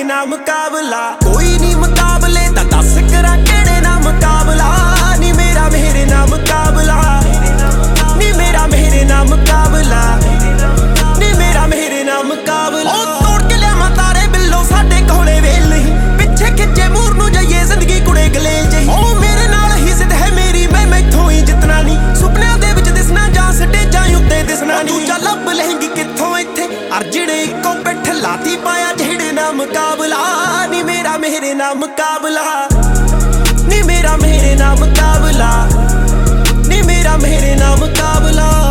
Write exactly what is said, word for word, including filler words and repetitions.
तेरे ना मुकाबला। कोई नहीं मुकाबले दा दस करा केड़े ना मुकाबला। नी मेरा मेरे ना मुकाबला, नी मेरा मेरे ना मुकाबला, नी मेरा मेरे ना मुकाबला। ओ तोड़ के लिया तारे बिल्लो साडे कोले वेल नहीं, पिछे खिचे मूर नू जाइए जिंदगी कुड़े गलेल जही। ओ मेरे नाल ही जिद है मेरी, मैं मैथों ही जितना नहीं, सुपनियां दे विच दिसना जां स्टेजां उत्ते दिसना नहीं। दूजा लभ लहेंगी कित्थों इत्थे अर जिहड़े इक्को पिठ लाती पाया जेड़े ना मुकाबला। नी मेरा मेरे ना मुकाबला, नी मेरा मेरे ना मुकाबला, नी मेरा मेरे ना मुकाबला।